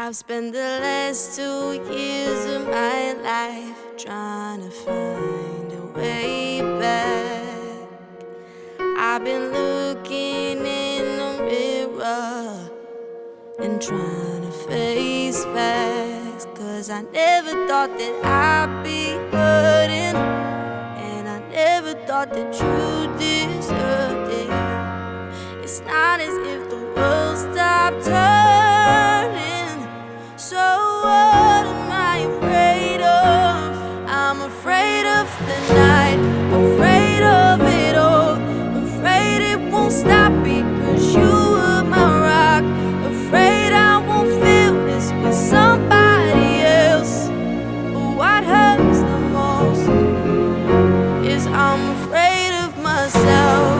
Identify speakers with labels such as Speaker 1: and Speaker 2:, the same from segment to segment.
Speaker 1: I've spent the last 2 years of my life trying to find a way back. I've been looking in the mirror and trying to face facts, 'cause I never thought that I'd be hurting, and I never thought that you deserved it. It's not as if the world stopped turning. So what am I afraid of? I'm afraid of the night, afraid of it all, afraid it won't stop because you were my rock, afraid I won't feel this with somebody else. But what hurts the most is I'm afraid of myself.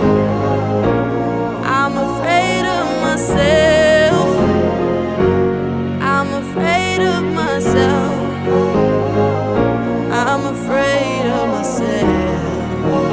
Speaker 1: I'm afraid of myself. I'm afraid of myself. I'm afraid of myself.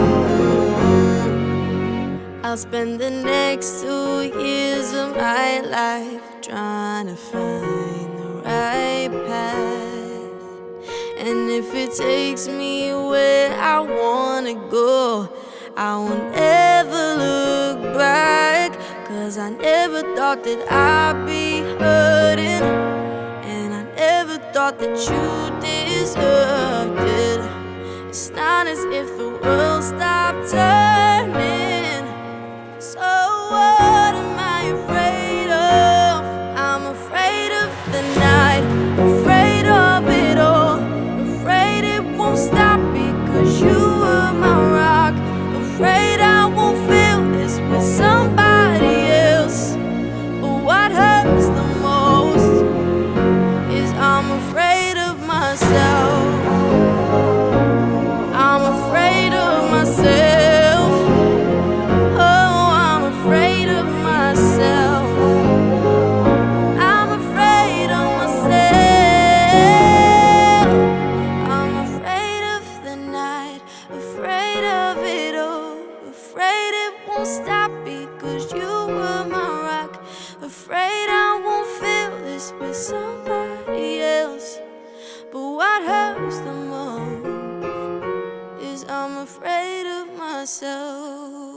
Speaker 1: I'll spend the next 2 years of my life trying to find the right path. And if it takes me where I wanna go, I won't ever look back, 'cause I never thought that I'd be hurting, and I never thought that you deserved it. It's not as if the world stopped turning. So what am I afraid of? I'm afraid of the night, afraid of it all, afraid it won't stop because you were my rock, afraid I won't feel this with somebody else. But what hurts the most is I'm afraid of myself. I'm afraid of myself. Oh, I'm afraid of myself. I'm afraid of myself. I'm afraid of the night, afraid of it all, afraid it won't stop because you were my rock, afraid I won't feel this with somebody else. But what hurts the most is I'm afraid of myself.